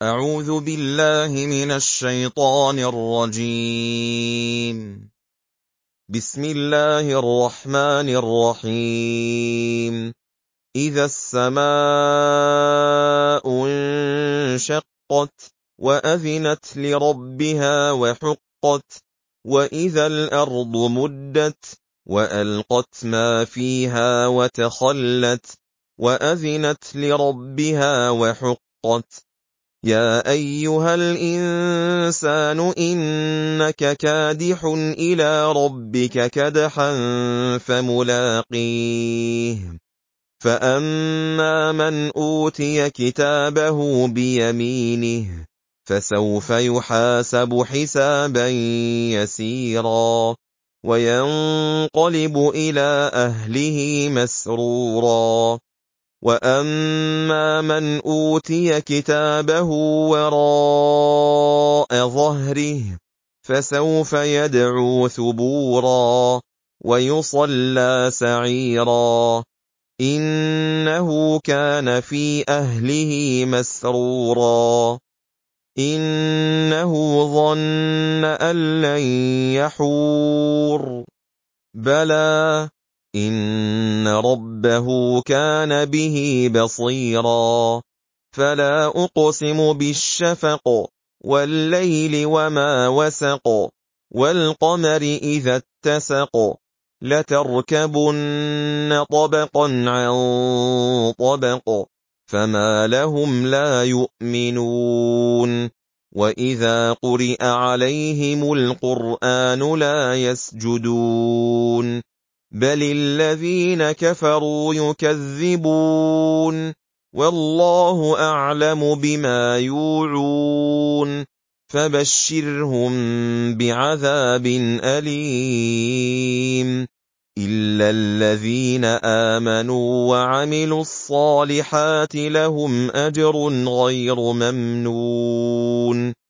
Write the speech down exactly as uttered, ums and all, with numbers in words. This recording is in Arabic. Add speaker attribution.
Speaker 1: أعوذ بالله من الشيطان الرجيم. بسم الله الرحمن الرحيم. إذا السماء انشقت وأذنت لربها وحقت، وإذا الأرض مدت وألقت ما فيها وتخلت، وأذنت لربها وحقت. يا أيها الإنسان إنك كادح إلى ربك كدحا فملاقيه. فأما من أوتي كتابه بيمينه فسوف يحاسب حسابا يسيرا، وينقلب إلى أهله مسرورا. وأما من أوتي كتابه وراء ظهره فسوف يدعو ثبورا ويصلى سعيرا، إنه كان في أهله مسرورا. إنه ظن أن لن يحور، بلى إن ربه كان به بصيرا. فلا أقسم بالشفق والليل وما وسق، والقمر إذا اتسق، لتركبن طبقا عن طبق، فما لهم لا يؤمنون. وإذا قرئ عليهم القرآن لا يسجدون، بل الذين كفروا يكذبون، والله أعلم بما يوعون. فبشرهم بعذاب أليم، إلا الذين آمنوا وعملوا الصالحات لهم أجر غير ممنون.